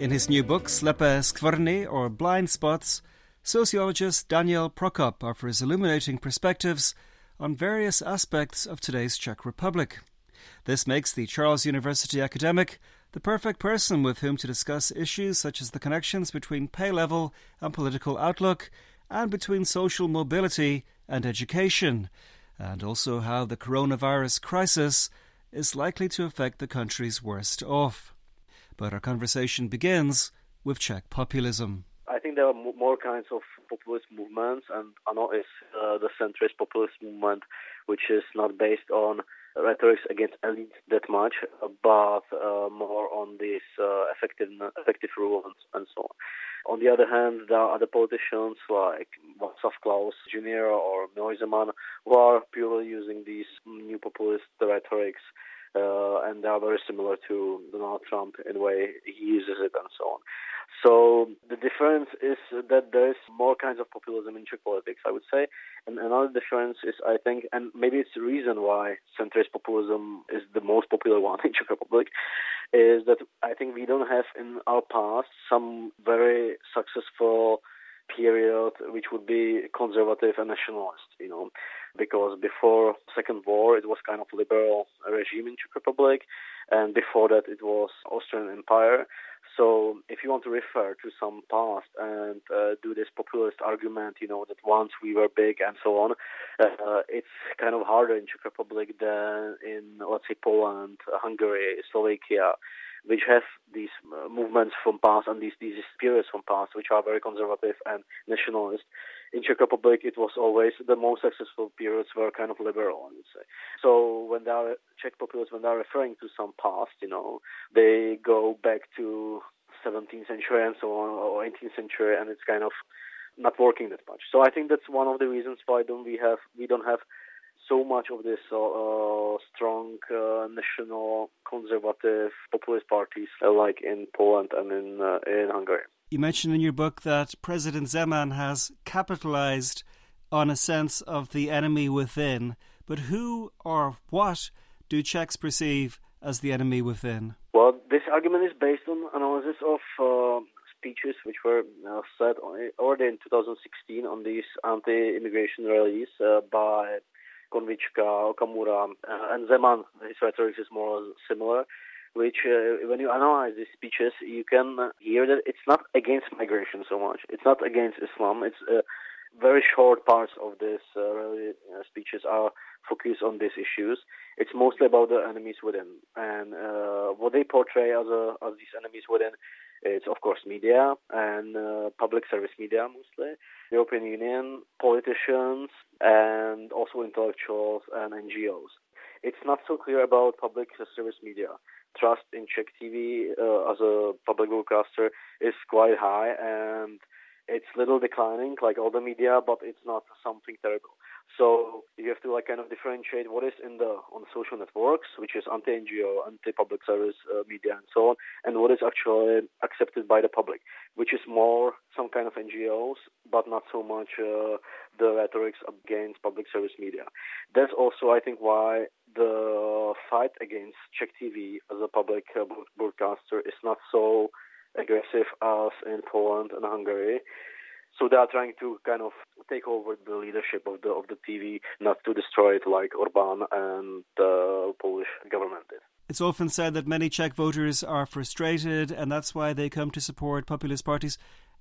In his new book, Slepe skvrny, or Blind Spots, sociologist Daniel Prokop offers illuminating perspectives on various aspects of today's Czech Republic. This makes the Charles University academic the perfect person with whom to discuss issues such as the connections between pay level and political outlook, and between social mobility and education, and also how the coronavirus crisis is likely to affect the country's worst off. But our conversation begins with Czech populism. I think there are more kinds of populist movements, and ANO is the centrist populist movement, which is not based on rhetoric against elites that much, but more on this effective rule and so on. On the other hand, there are other politicians like Václav Klaus Jr. or Miloš Zeman who are purely using these new populist rhetorics, and they are very similar to Donald Trump in the way he uses it and so on. So the difference is that there is more kinds of populism in Czech politics, I would say. And another difference is, I think, and maybe it's the reason why centrist populism is the most popular one in Czech Republic, is that I think we don't have in our past some very successful period which would be conservative and nationalist, because before Second War it was kind of liberal regime in Czech Republic, and before that it was Austrian Empire. So if you want to refer to some past and do this populist argument, that once we were big and so on, it's kind of harder in Czech Republic than in, let's say, Poland, Hungary, Slovakia, which have these movements from past and these periods from past which are very conservative and nationalist. In Czech Republic, it was always the most successful periods were kind of liberal, I would say. So when there are Czech populists, when they're referring to some past, they go back to 17th century and so on, or 18th century, and it's kind of not working that much. So I think that's one of the reasons why we don't have so much of this strong national conservative populist parties like in Poland and in Hungary. You mentioned in your book that President Zeman has capitalized on a sense of the enemy within, but who or what do Czechs perceive as the enemy within? Well, this argument is based on analysis of speeches which were said already in 2016 on these anti-immigration rallies by Konvička, Okamura, and Zeman. His rhetoric is more similar, which when you analyze these speeches, you can hear that it's not against migration so much. It's not against Islam. It's very short parts of this rally speeches are focused on these issues. It's mostly about the enemies within. And what they portray as these enemies within, it's of course media and public service media mostly, European Union, politicians, and also intellectuals and NGOs. It's not so clear about public service media. Trust in Czech TV as a public broadcaster is quite high, and it's little declining like all the media, but it's not something terrible. So you have to kind of differentiate what is on social networks, which is anti-NGO, anti-public service media and so on, and what is actually accepted by the public, which is more some kind of NGOs, but not so much the rhetorics against public service media. That's also, I think, why the fight against Czech TV as a public broadcaster is not so aggressive as in Poland and Hungary. So they are trying to kind of take over the leadership of the TV, not to destroy it like Orbán and the Polish government did. It's often said that many Czech voters are frustrated, and that's why they come to support populist parties,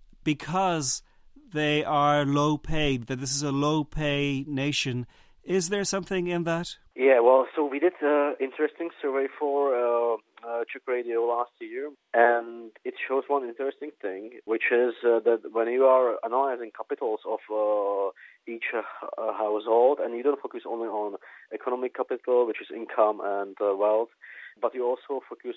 because they are low paid, that this is a low pay nation. Is there something in that? Yeah, well, so we did an interesting survey for Czech Radio last year, and it shows one interesting thing, which is that when you are analyzing capitals of each household, and you don't focus only on economic capital, which is income and wealth, but you also focus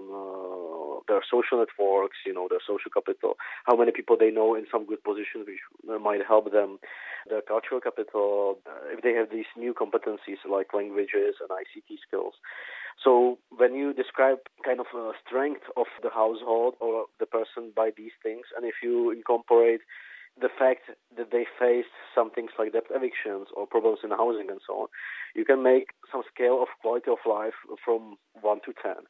on their social networks, their social capital, how many people they know in some good positions which might help them, their cultural capital, if they have these new competencies like languages and ICT skills. So when you describe kind of a strength of the household or the person by these things, and if you incorporate the fact that they faced some things like debt evictions or problems in housing and so on, you can make some scale of quality of life from 1 to 10.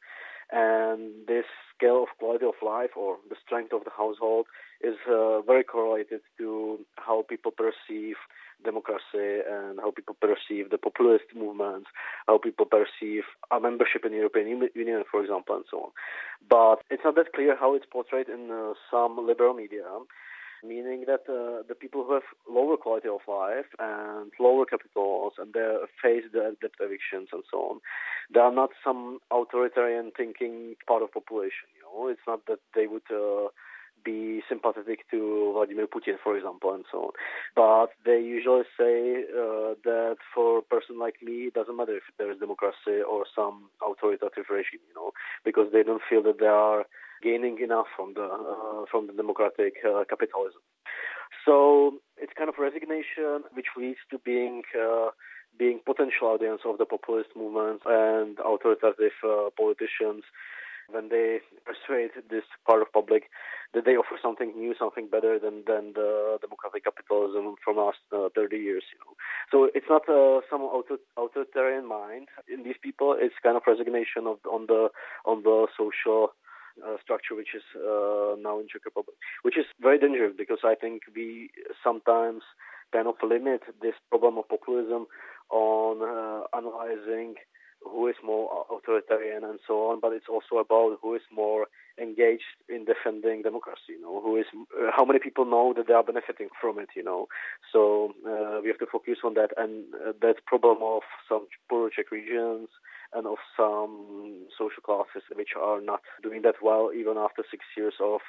And this scale of quality of life or the strength of the household is very correlated to how people perceive democracy and how people perceive the populist movements, how people perceive our membership in the European Union, for example, and so on. But it's not that clear how it's portrayed in some liberal media, meaning that the people who have lower quality of life and lower capitals and they face the debt evictions and so on, they are not some authoritarian thinking part of population. It's not that they would be sympathetic to Vladimir Putin, for example, and so on. But they usually say that for a person like me, it doesn't matter if there is democracy or some authoritative regime, because they don't feel that they are gaining enough from the democratic capitalism. So it's kind of resignation which leads to being potential audience of the populist movements and authoritative politicians when they persuade this part of public that they offer something new, something better than the democratic capitalism from last 30 years. So it's not some authoritarian mind in these people. It's kind of resignation on the social structure which is now in Czech Republic, which is very dangerous because I think we sometimes kind of limit this problem of populism on analyzing who is more authoritarian and so on, but it's also about who is more engaged in defending democracy, how many people know that they are benefiting from it, So we have to focus on that, and that problem of some poor Czech regions and of some social classes which are not doing that well even after 6 years of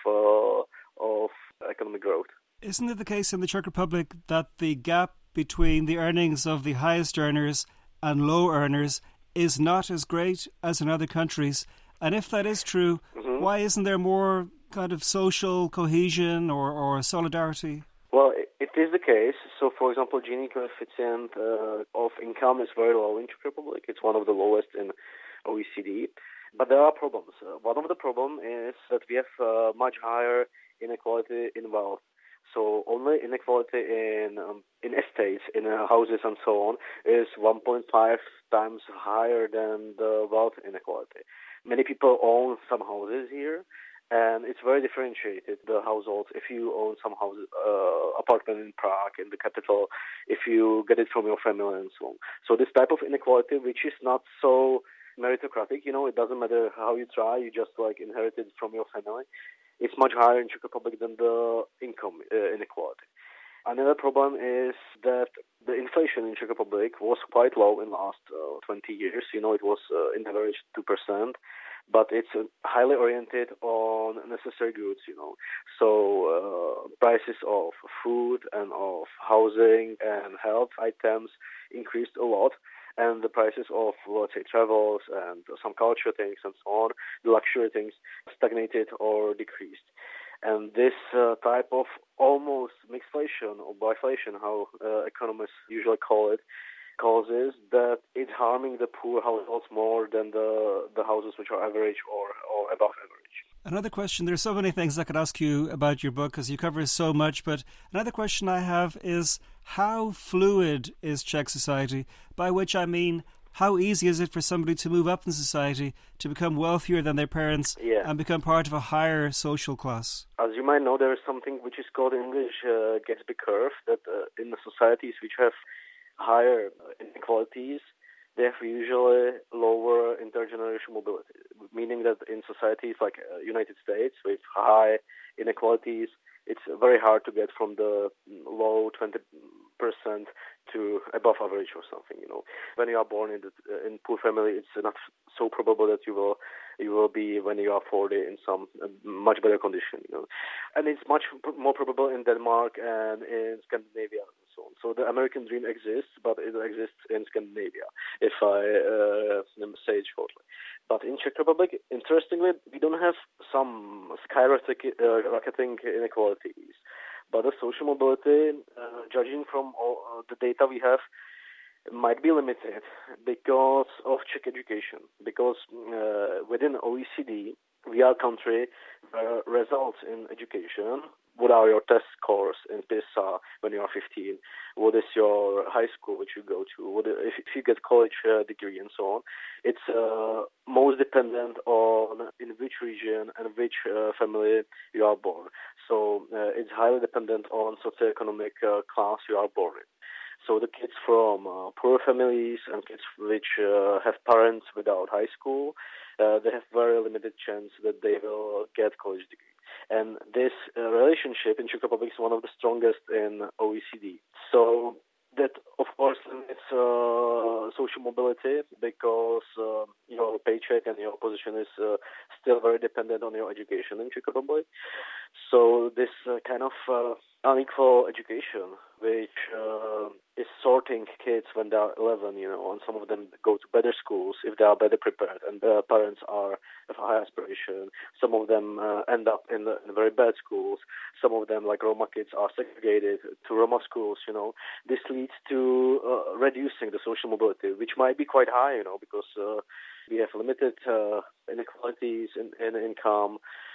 economic growth. Isn't it the case in the Czech Republic that the gap between the earnings of the highest earners and low earners is not as great as in other countries? And if that is true, why isn't there more kind of social cohesion or solidarity? Well, it is the case. So, for example, Gini coefficient of income is very low in Czech Republic. It's one of the lowest in OECD. But there are problems. One of the problems is that we have much higher inequality in wealth. So only inequality in estates, in houses and so on, is 1.5 times higher than the wealth inequality. Many people own some houses here, and it's very differentiated, the households. If you own some house, apartment in Prague, in the capital, if you get it from your family and so on. So this type of inequality, which is not so meritocratic, it doesn't matter how you try, you just inherit it from your family. It's much higher in Czech Republic than the income inequality. Another problem is that the inflation in Czech Republic was quite low in the last 20 years. It was in average 2%, but it's highly oriented on necessary goods, So prices of food and of housing and health items increased a lot. And the prices of, let's say, travels and some culture things and so on, the luxury things, stagnated or decreased. And this type of almost mixflation or biflation, how economists usually call it, causes that it's harming the poor households more than the houses which are average or above average. Another question, there's so many things I could ask you about your book because you cover so much, but another question I have is how fluid is Czech society? By which I mean, how easy is it for somebody to move up in society, to become wealthier than their parents and become part of a higher social class? As you might know, there is something which is called in English Gatsby curve, that in the societies which have higher inequalities, they have usually lower intergenerational mobility, meaning that in societies like United States with high inequalities, it's very hard to get from the low 20% to above average or something. When you are born in poor family, it's not so probable that you will be when you are 40 in some much better condition. And it's much more probable in Denmark and in Scandinavia and so on. So the American dream exists, but it exists in Scandinavia, if I say it shortly. But in Czech Republic, interestingly, we don't have some skyrocketing inequalities. But the social mobility, judging from all the data we have, might be limited because of Czech education. Because within OECD, we are a country where results in education what are your test scores in PISA when you are 15? What is your high school which you go to? If you get college degree and so on? It's most dependent on in which region and which family you are born. So it's highly dependent on socioeconomic class you are born in. So the kids from poor families and kids which have parents without high school, they have very limited chance that they will get college degree. And this relationship in Czech Republic is one of the strongest in OECD. So that, of course, limits social mobility because your paycheck and your position is still very dependent on your education in Czech Republic. So this kind of unequal education, which is sorting kids when they are 11, and some of them go to better schools if they are better prepared and their parents have high aspiration. Some of them end up in very bad schools. Some of them, like Roma kids, are segregated to Roma schools, This leads to reducing the social mobility, which might be quite high, because we have limited inequalities in income,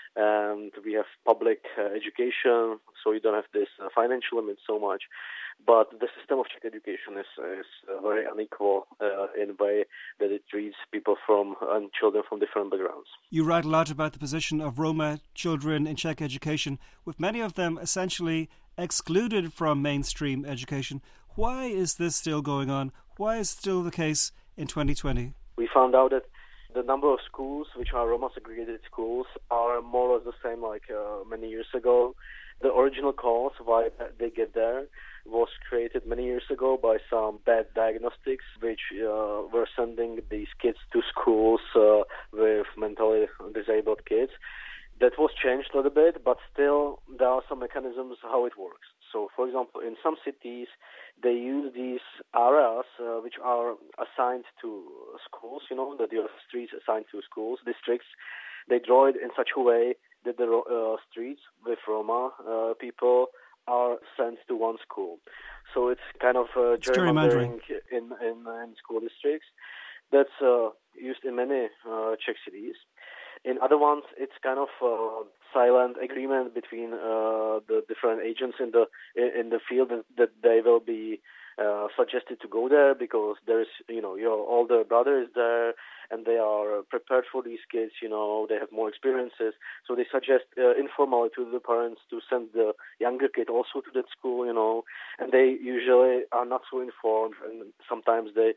and we have public education, so you don't have this financial limit so much. But the system of Czech education is very unequal in a way that it treats people and children from different backgrounds. You write a lot about the position of Roma children in Czech education, with many of them essentially excluded from mainstream education. Why is this still going on? Why is it still the case in 2020? We found out that the number of schools which are Roma segregated schools are more or less the same like many years ago. The original cause why they get there was created many years ago by some bad diagnostics which were sending these kids to schools with mentally disabled kids. That was changed a little bit, but still there are some mechanisms how it works. So, for example, in some cities, they use these areas which are assigned to schools, that you have streets assigned to schools, districts. They draw it in such a way that the streets with Roma people are sent to one school. So it's kind of gerrymandering in school districts. That's used in many Czech cities. In other ones, it's kind of silent agreement between the different agents in the field that they will be suggested to go there because there's your older brother is there and they are prepared for these kids. They have more experiences, so they suggest informally to the parents to send the younger kid also to that school. And they usually are not so informed, and sometimes they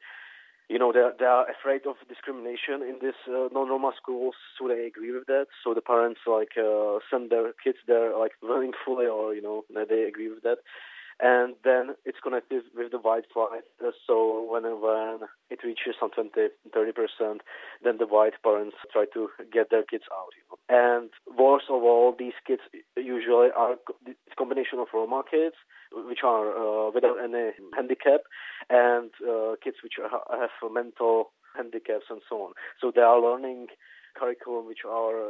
are afraid of discrimination in these non-Roma schools, so they agree with that. So the parents send their kids there willingly, or they agree with that. And then it's connected with the white flight. So when it reaches some 20-30%, then the white parents try to get their kids out. And worst of all, these kids usually are a combination of Roma kids, which are without any handicap, and kids which have mental handicaps and so on. So they are learning curriculum which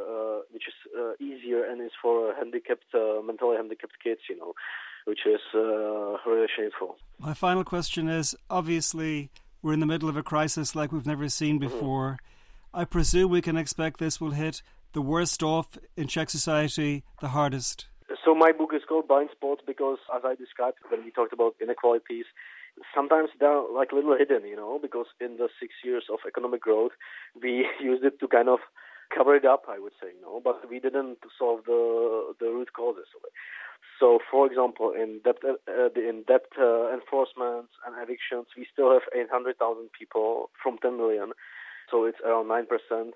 is easier and is for mentally handicapped kids, which is really shameful. My final question is, obviously, we're in the middle of a crisis like we've never seen before. Mm-hmm. I presume we can expect this will hit the worst off in Czech society the hardest. So my book is called Blind Spots because, as I described when we talked about inequalities, sometimes they're little hidden, because in the 6 years of economic growth, we used it to kind of cover it up, I would say, but we didn't solve the root causes of it. So, for example, in debt enforcement and evictions, we still have 800,000 people from 10 million. So it's around 9%, 8%,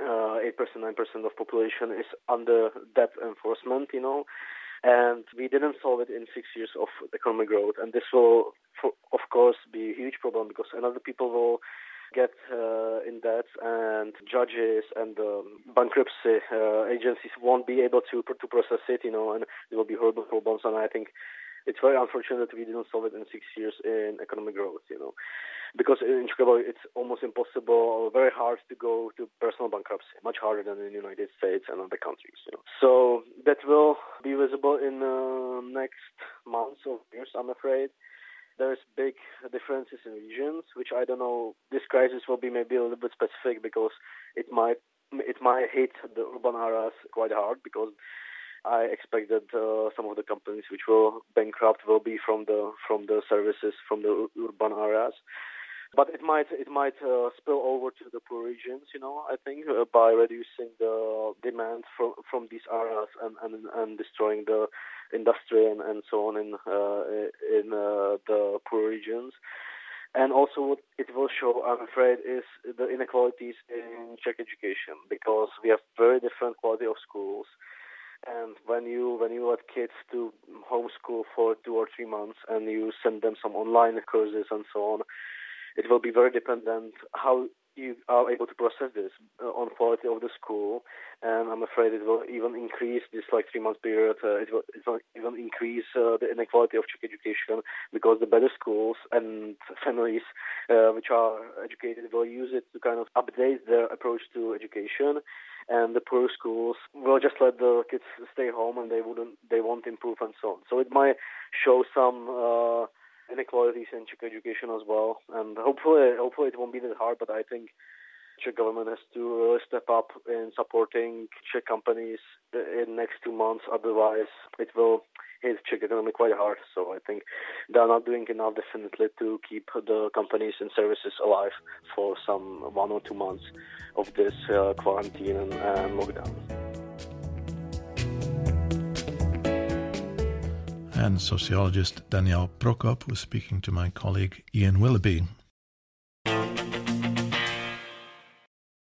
9% of population is under debt enforcement, and we didn't solve it in 6 years of economic growth. And this will, of course, be a huge problem because another people will get in debt, and judges and bankruptcy agencies won't be able to process it, and there will be horrible problems. And I think it's very unfortunate that we didn't solve it in 6 years in economic growth, because in Czech Republic it's almost impossible or very hard to go to personal bankruptcy, much harder than in the United States and other countries. So that will be visible in next months or years, I'm afraid. There's big differences in regions, which I don't know. This crisis will be maybe a little bit specific because it might hit the urban areas quite hard because I expect that some of the companies which will bankrupt will be from the services from the urban areas. But it might spill over to the poor regions, I think, by reducing the demand from these areas and destroying the industry and so on in the poor regions. And also what it will show, I'm afraid, is the inequalities in Czech education, because we have very different quality of schools. And when you let kids to homeschool for 2 or 3 months and you send them some online courses and so on, it will be very dependent how you are able to process this on quality of the school. And I'm afraid it will even increase this 3-month period. It will even increase the inequality of Czech education, because the better schools and families which are educated will use it to kind of update their approach to education. And the poor schools will just let the kids stay home and they won't improve and so on. So it might show some inequalities in Czech education as well, and hopefully it won't be that hard. But I think Czech government has to really step up in supporting Czech companies in the next 2 months. Otherwise, it will hit Czech economy quite hard. So I think they are not doing enough, definitely, to keep the companies and services alive for some 1 or 2 months of this quarantine and lockdown. And sociologist Daniel Prokop was speaking to my colleague Ian Willoughby.